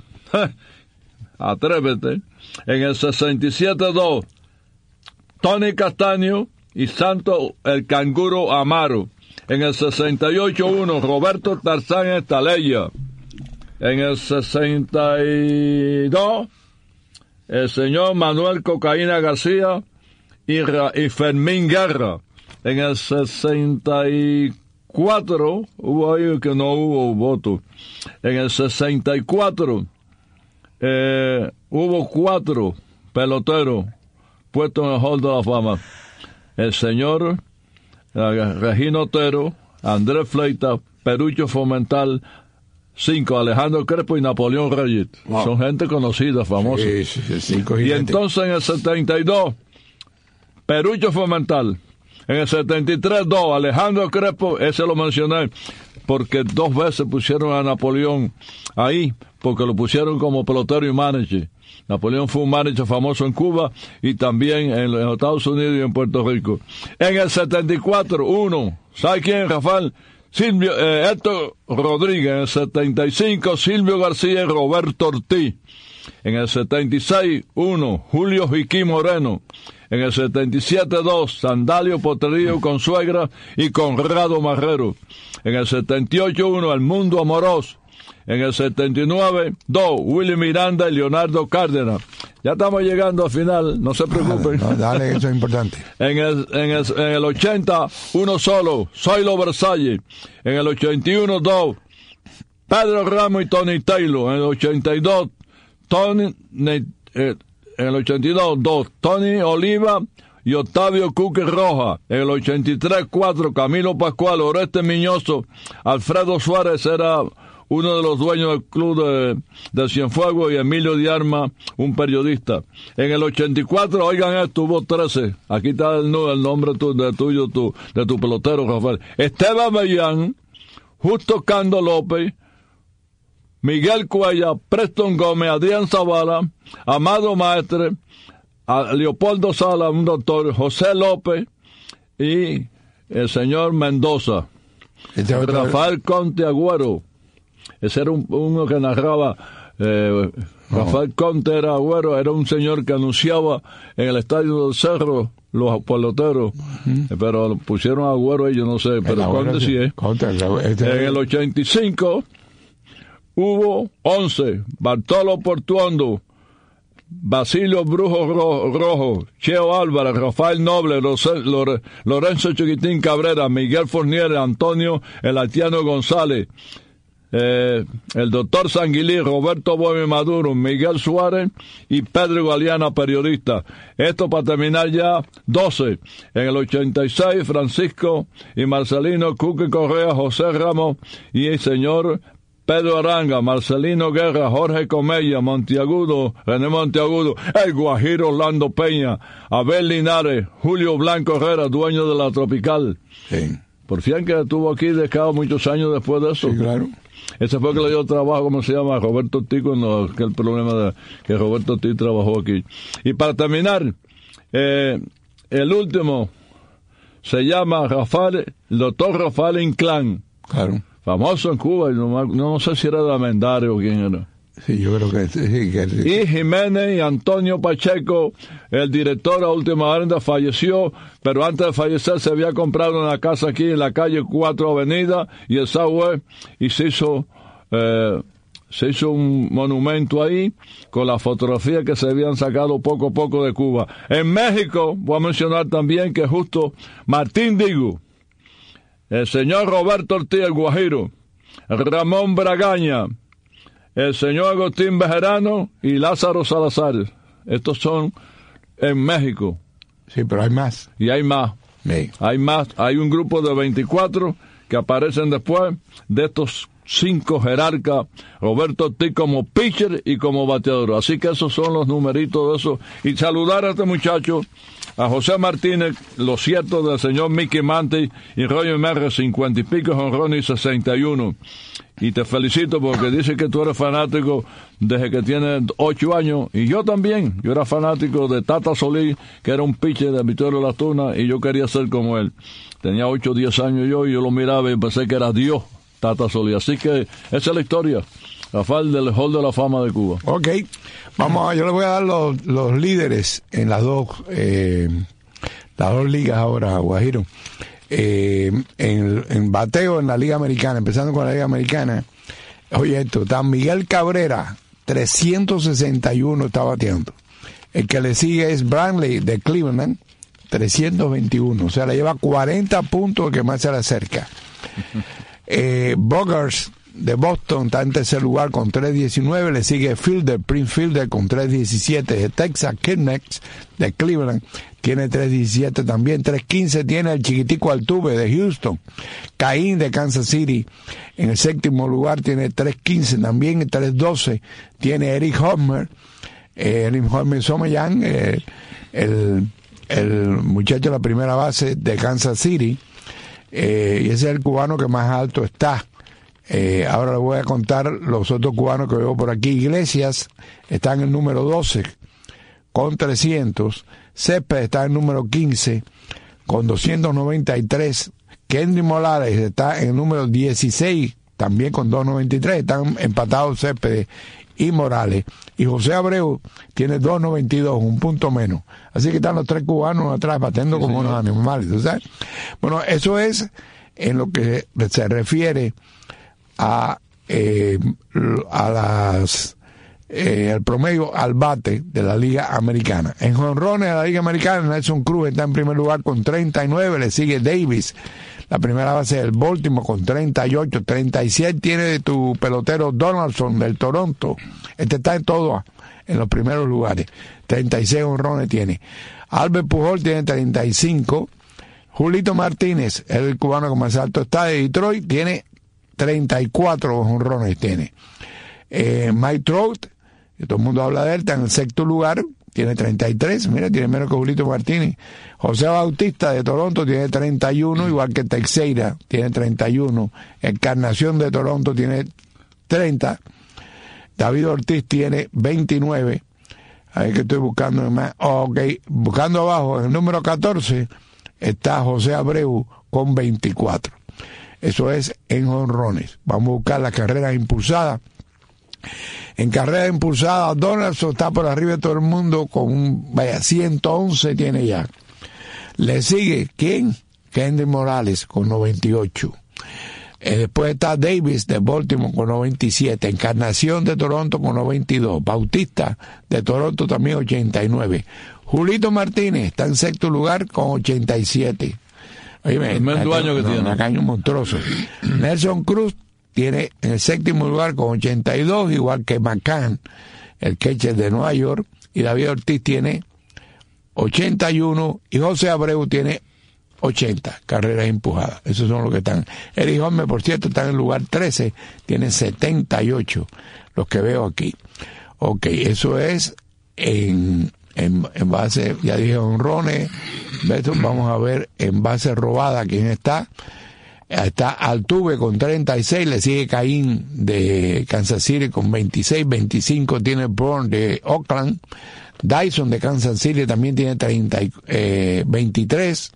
Atrévete. En el sesenta y siete, dos, Tony Castaño y Santo el Canguro Amaro. En el sesenta y ocho, uno, Roberto Tarzán Estaleya. En el sesenta y dos, el señor Manuel Cocaína García y, Ra- y Fermín Guerra. En el sesenta y cuatro, hubo ahí que no hubo voto. En el sesenta y cuatro, eh, hubo cuatro peloteros puestos en el Hall de la Fama. El señor eh, Regino Otero, Andrés Fleita, Perucho Fomental, cinco, Alejandro Crespo y Napoleón Reyes. Wow. Son gente conocida, famosa. Sí, sí, sí, cinco y entonces en el setenta y dos, Perucho Fomental. En el setenta y tres, dos, Alejandro Crespo, ese lo mencioné, porque dos veces pusieron a Napoleón ahí, porque lo pusieron como pelotero y manager. Napoleón fue un manager famoso en Cuba y también en los Estados Unidos y en Puerto Rico. En el setenta y cuatro, uno, ¿sabe quién, Rafael? Silvio, eh, Héctor Rodríguez. En el setenta y cinco, Silvio García y Roberto Ortiz. En el setenta y seis, uno, Julio Jiquí Moreno. En el setenta y siete, dos, Sandalio Potrerillo Consuegra y Conrado Marrero. En el setenta y ocho, uno, El Mundo Amorós. En el setenta y nueve, dos, Willy Miranda y Leonardo Cárdenas. Ya estamos llegando al final, no se preocupen. No, dale, eso es importante. En el, en el, en el ochenta, uno solo, Zoilo Versalles. En el ochenta y uno, dos, Pedro Ramos y Tony Taylor. En el ochenta y dos, Tony, eh, en el ochenta y dos, dos, Tony Oliva y Octavio Cuque Roja. En el ochenta y tres, cuatro, Camilo Pascual, Oreste Miñoso, Alfredo Suárez era uno de los dueños del club de, de Cienfuegos, y Emilio Diarma, un periodista. En el ochenta y cuatro, oigan esto, hubo trece. Aquí está el, el nombre tu, de tuyo, tu, de tu pelotero, Rafael. Esteban Mellán, Justo Cando López, Miguel Cuella, Preston Gómez, Adrián Zavala, Amado Maestre, a Leopoldo Sala, un doctor, José López y el señor Mendoza. Este Rafael Conte Agüero. Ese era un, uno que narraba, eh, no. Rafael Conte era Agüero, era un señor que anunciaba en el Estadio del Cerro los peloteros, uh-huh. pero pusieron a Agüero ellos, no sé, pero Conte sí es. Conte, este... En el ochenta y cinco hubo once, Bartolo Portuondo, Basilio Brujo Ro- Rojo, Cheo Álvarez, Rafael Noble, Rose- Lore- Lorenzo Chiquitín Cabrera, Miguel Fournier, Antonio El Haitiano González, eh, el doctor Sanguilí, Roberto Boemi Maduro, Miguel Suárez y Pedro Galeana, periodista. Esto para terminar ya. Doce. En el ochenta y seis, Francisco y Marcelino Cuque Correa, José Ramos y el señor Pedro Aranga, Marcelino Guerra, Jorge Comella, Monteagudo, René Monteagudo, el Guajiro Orlando Peña, Abel Linares, Julio Blanco Herrera, dueño de la Tropical. Sí. Por fin que estuvo aquí dejado muchos años después de eso. Sí, claro. Ese fue que le dio trabajo, ¿cómo se llama? Roberto Ortiz, cuando aquel problema de que Roberto Ortiz trabajó aquí. Y para terminar, eh, el último se llama Rafael, el doctor Rafael Inclán. Claro. Famoso en Cuba, no, no sé si era de Amendario o quién era. Sí, yo creo que sí. Que sí. Y Jiménez y Antonio Pacheco, el director a última hora, falleció, pero antes de fallecer se había comprado una casa aquí en la calle cuatro Avenida y el Subway, y se hizo, eh, se hizo un monumento ahí con la fotografía que se habían sacado poco a poco de Cuba. En México, voy a mencionar también que justo Martín Digo, el señor Roberto Ortiz, el Guajiro, Ramón Bragaña, el señor Agustín Bejerano y Lázaro Salazar. Estos son en México. Sí, pero hay más. Y hay más. Sí. Hay más. Hay un grupo de veinticuatro que aparecen después de estos cinco jerarcas. Roberto Ortiz como pitcher y como bateador. Así que esos son los numeritos de eso. Y saludar a este muchacho, a José Martínez, lo cierto del señor Mickey Mantle y Roger Merre, cincuenta y pico jonrones y sesenta y uno. Y te felicito porque dice que tú eres fanático desde que tienes ocho años. Y yo también. Yo era fanático de Tata Solís, que era un pitcher de Vittorio Las Tunas, y yo quería ser como él. Tenía ocho o diez años yo, y yo lo miraba y pensé que era Dios, Tata Solís. Así que esa es la historia. Rafael del Hall de la Fama de Cuba. Ok. Vamos, yo le voy a dar los, los líderes en las dos, eh, las dos ligas ahora, Guajiro. Eh, en, en bateo en la Liga Americana, empezando con la Liga Americana. Oye, esto, está Miguel Cabrera, trescientos sesenta y uno está bateando. El que le sigue es Brantley de Cleveland, trescientos veintiuno, o sea, le lleva cuarenta puntos el que más se le acerca. eh, Bogarts de Boston está en tercer lugar con tres diecinueve, le sigue Fielder, Prince Fielder con tres diecisiete, de Texas, Kidnex de Cleveland tiene tres diecisiete también, tres quince tiene el chiquitico Altuve de Houston, Caín de Kansas City en el séptimo lugar tiene tres quince también, tres doce tiene Eric Hosmer, eh, Eric Hosmer Someyan, eh, el, el muchacho de la primera base de Kansas City, eh, y ese es el cubano que más alto está. Eh, ahora les voy a contar los otros cubanos que veo por aquí. Iglesias está en el número doce con trescientos. Céspedes está en el número quince con doscientos noventa y tres. Kendy Morales está en el número dieciséis también con doscientos noventa y tres. Están empatados Céspedes y Morales. Y José Abreu tiene doscientos noventa y dos, un punto menos. Así que están los tres cubanos atrás batiendo sí, como señor. Unos animales, ¿sabes? Bueno, eso es en lo que se refiere a eh, a las eh, el promedio al bate de la Liga Americana. En jonrones de la Liga Americana, Nelson Cruz está en primer lugar con treinta y nueve, le sigue Davis, la primera base del Baltimore con treinta y ocho, treinta y siete tiene tu pelotero Donaldson del Toronto, este está en todo en los primeros lugares, treinta y seis jonrones tiene. Albert Pujol tiene treinta y cinco, Julito Martínez, el cubano que más alto está de Detroit, tiene treinta y cuatro jonrones tiene. Eh, Mike Trout, que todo el mundo habla de él, está en el sexto lugar, tiene treinta y tres, mira, tiene menos que Julito Martínez. José Bautista de Toronto tiene treinta y uno, igual que Teixeira tiene treinta y uno. Encarnación de Toronto tiene treinta. David Ortiz tiene veintinueve. A ver que estoy buscando más. Oh, ok, buscando abajo, en el número catorce está José Abreu con veinticuatro. Eso es en jonrones. Vamos a buscar las carreras impulsadas. En carreras impulsadas, Donaldson está por arriba de todo el mundo con un, vaya, ciento once tiene ya. Le sigue, ¿quién? Kendy Morales con noventa y ocho. Eh, después está Davis de Baltimore con noventa y siete. Encarnación de Toronto con noventa y dos. Bautista de Toronto también ochenta y nueve. Julito Martínez está en sexto lugar con ochenta y siete. Oye, el tremendo año que tiene. Un caño monstruoso. Nelson Cruz tiene en el séptimo lugar con ochenta y dos, igual que McCann, el catcher de Nueva York, y David Ortiz tiene ochenta y uno, y José Abreu tiene ochenta carreras empujadas. Esos son los que están. Eric Hosmer, por cierto, está en el lugar trece, tiene setenta y ocho, los que veo aquí. Ok, eso es en, en, en base, ya dije, honrones. Vamos a ver en base robada quién está. Está Altuve con treinta y seis, le sigue Caín de Kansas City con veintiséis, veinticinco tiene Bourne de Oakland, Dyson de Kansas City también tiene treinta, eh, veintitrés,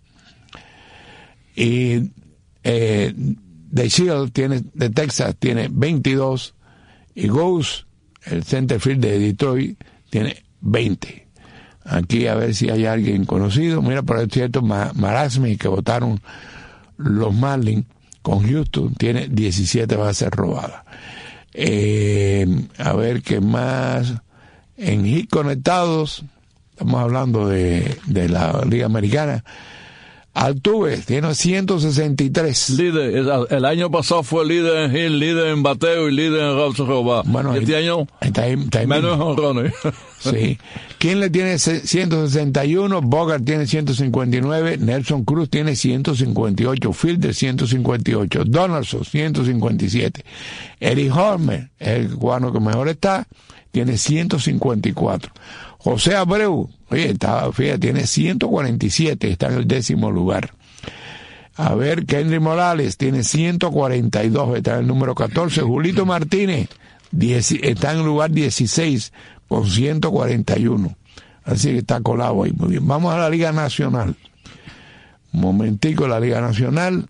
y eh, de Shield tiene, de Texas tiene veintidós, y Ghost, el centerfield de Detroit, tiene veinte. Aquí a ver si hay alguien conocido. Mira, por cierto, Marasmi, que votaron los Marlins con Houston, tiene diecisiete bases robadas. Eh, a ver qué más. En hit conectados, estamos hablando de, de la Liga Americana. Altuve tiene ciento sesenta y tres. Líder, el año pasado fue líder en hit, líder en bateo y líder en bases robadas. Bueno, este ahí, año está ahí, está ahí menos honrones. Sí. ¿Quién le tiene ciento sesenta y uno? Bogart tiene ciento cincuenta y nueve. Nelson Cruz tiene ciento cincuenta y ocho. Fielder ciento cincuenta y ocho. Donaldson ciento cincuenta y siete. Eric Hosmer, el cubano que mejor está, tiene ciento cincuenta y cuatro. José Abreu, oye, está, fíjate, tiene ciento cuarenta y siete, está en el décimo lugar. A ver, Kenry Morales tiene ciento cuarenta y dos, está en el número catorce. Julito Martínez diez, está en el lugar dieciséis con ciento cuarenta y uno. Así que está colado ahí, muy bien. Vamos a la Liga Nacional. Un momentico, la Liga Nacional.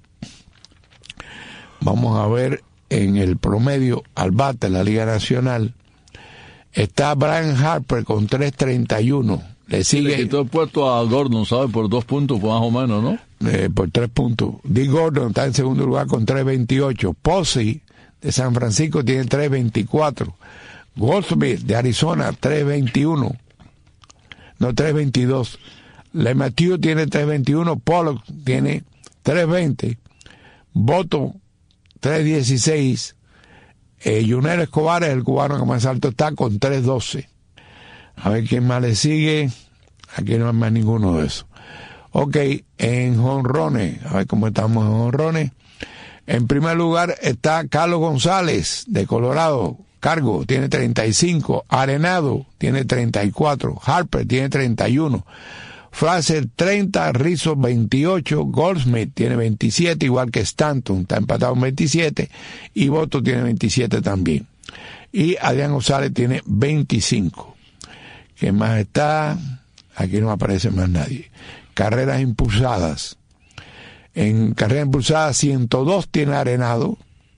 Vamos a ver en el promedio al bate la Liga Nacional. Está Brian Harper con tres treinta y uno. Le sigue. Le quitó el puesto a Gordon, ¿sabes? Por dos puntos, más o menos, ¿no? Eh, por tres puntos. Dick Gordon está en segundo lugar con tres veintiocho. Posey de San Francisco tiene tres veinticuatro. Goldsmith de Arizona tres veintiuno. No, tres veintidós. LeMahieu tiene tres veintiuno. Pollock tiene tres veinte. Boto tres dieciséis. Eh, Yunel Escobar es el cubano que más alto está con tres doce. A ver quién más le sigue. Aquí no hay más ninguno de esos. Ok, en jonrones, a ver cómo estamos en jonrones. En primer lugar está Carlos González de Colorado. Cargo tiene treinta y cinco. Arenado tiene treinta y cuatro. Harper tiene treinta y uno. Fraser treinta, Rizzo veintiocho, Goldsmith tiene veintisiete, igual que Stanton, está empatado en veintisiete, y Boto tiene veintisiete también. Y Adrián González tiene veinticinco. ¿Qué más está? Aquí no aparece más nadie. Carreras impulsadas. En carreras impulsadas ciento dos tiene Arenado.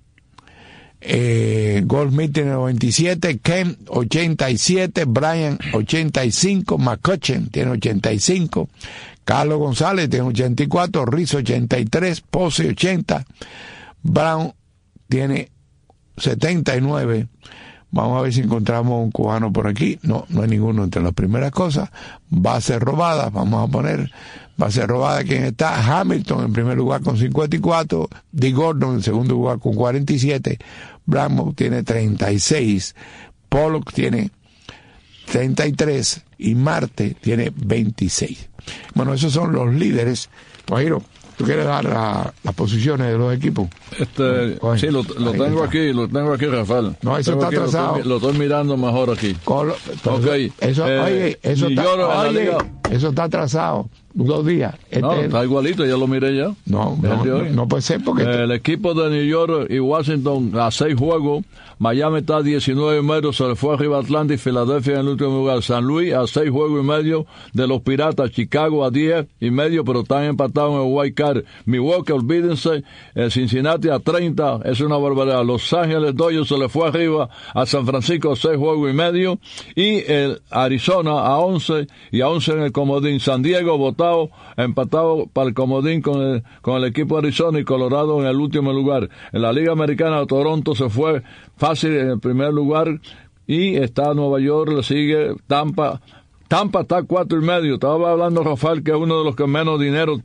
Eh, Goldsmith tiene noventa y siete, Kemp ochenta y siete, Bryan ochenta y cinco, McCutchen tiene ochenta y cinco, Carlos González tiene ochenta y cuatro, Rizzo ochenta y tres, Posey ochenta, Brown tiene setenta y nueve. Vamos a ver si encontramos un cubano por aquí. No, no hay ninguno entre las primeras cosas. Bases robadas, vamos a poner base robada. ¿Quién está? Hamilton en primer lugar con cincuenta y cuatro, Dick Gordon en segundo lugar con cuarenta y siete, Bramwell tiene treinta y seis, Pollock tiene treinta y tres y Marte tiene veintiséis. Bueno, esos son los líderes. Guajiro, ¿tú quieres dar la, las posiciones de los equipos? Este, Coge. Sí, lo, lo tengo aquí, lo tengo aquí, Rafael. No, eso está aquí, atrasado. Lo estoy, lo estoy mirando mejor aquí. Lo, okay. Eso, eh, oye, eso está, oye, eso está atrasado. Dos días. Este, no, está igualito, ya lo miré ya. No, no, no, no puede ser porque... El te... equipo de New York y Washington a seis juegos. Miami está a diecinueve y medio, se le fue arriba Atlanta y Filadelfia en el último lugar. San Luis a seis juegos y medio de los Piratas. Chicago a diez y medio, pero están empatados en el wild card. Milwaukee, olvídense. El Cincinnati a treinta, es una barbaridad. Los Ángeles Dodgers se le fue arriba a San Francisco a seis juegos y medio. Y el Arizona a once y a once en el comodín. San Diego votado, empatado para el comodín con el, con el equipo de Arizona, y Colorado en el último lugar. En la Liga Americana, Toronto se fue fácil en el primer lugar, y está Nueva York, le sigue Tampa. Tampa está a cuatro y medio. Estaba hablando Rafael que es uno de los que menos dinero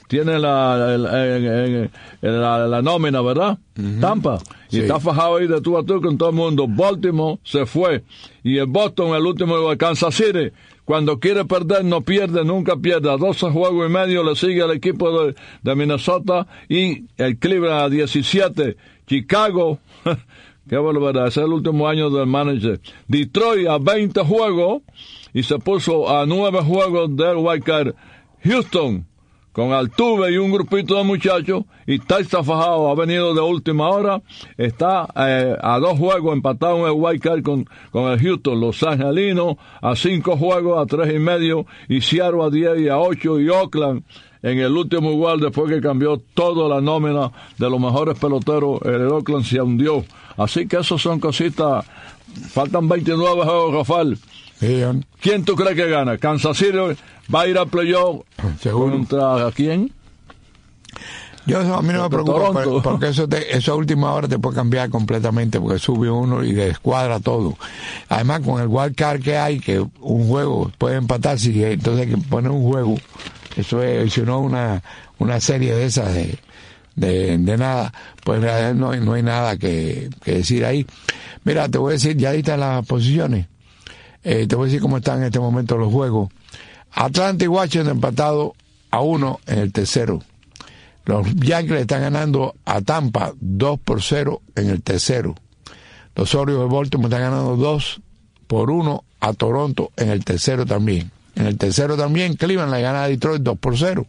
tiene la, la, la, la, la nómina, ¿verdad? Uh-huh. Tampa. Y sí. Está fajado ahí de tú a tú con todo el mundo. Baltimore se fue. Y el Boston, el último de Kansas City, cuando quiere perder, no pierde, nunca pierde. A doce juegos y medio le sigue el equipo de, de Minnesota y el Cleveland a diecisiete. Chicago, qué barbaridad, ese es el último año del manager. Detroit a veinte juegos y se puso a nueve juegos del wild card. Houston, con Altuve y un grupito de muchachos, y Tyson Fajado ha venido de última hora, está eh, a dos juegos empatado en el wild card con, con el Houston. Los Angelinos a cinco juegos, a tres y medio, y Seattle a diez y a ocho, y Oakland en el último igual, después que cambió toda la nómina de los mejores peloteros, el Oakland se hundió. Así que eso son cositas. Faltan veintinueve juegos, Rafael. Bien. ¿Quién tú crees que gana? ¿Kansas City va a ir al playoff contra quién? Yo eso a mí no me preocupa por, porque eso te, eso a última hora te puede cambiar completamente, porque sube uno y descuadra todo. Además, con el wild card que hay, que un juego puede empatar, si entonces hay que poner un juego. Eso es, si no una, una serie de esas de, de, de nada, pues en realidad no, no hay nada que, que decir ahí. Mira, te voy a decir, ya ahí están las posiciones. Eh, te voy a decir cómo están en este momento los juegos. Atlanta y Washington empatados a uno en el tercero. Los Yankees le están ganando a Tampa dos por cero en el tercero. Los Orioles de Baltimore están ganando dos por uno a Toronto en el tercero también. En el tercero también Cleveland le gana a Detroit dos por cero.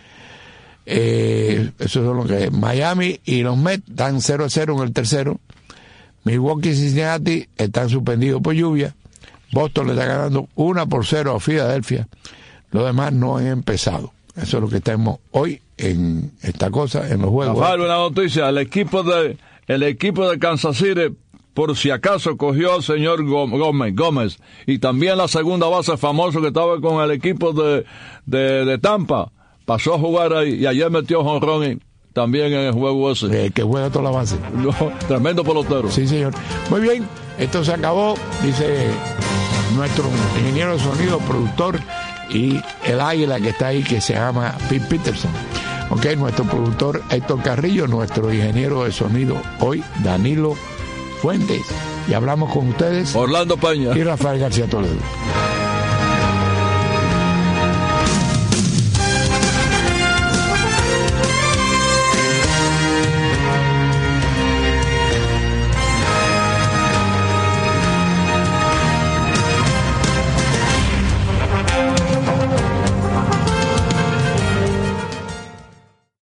Eh, eso es lo que Miami y los Mets están cero a cero en el tercero. Milwaukee y Cincinnati están suspendidos por lluvia. Boston le está ganando uno por cero a Filadelfia. Los demás no han empezado. Eso es lo que tenemos hoy en esta cosa, en los juegos. Rafael, una noticia. El equipo de el equipo de Kansas City, por si acaso, cogió al señor Gómez, Gómez y también la segunda base famoso que estaba con el equipo de, de, de Tampa. Pasó a jugar ahí y ayer metió jonrón también en el juego ese. El que juega toda la base. No, tremendo pelotero. Sí, señor. Muy bien, esto se acabó, dice nuestro ingeniero de sonido, productor y el águila que está ahí, que se llama Pete Peterson. Ok, nuestro productor Héctor Carrillo, nuestro ingeniero de sonido hoy, Danilo Fuentes. Y hablamos con ustedes, Orlando Peña y Rafael García Toledo.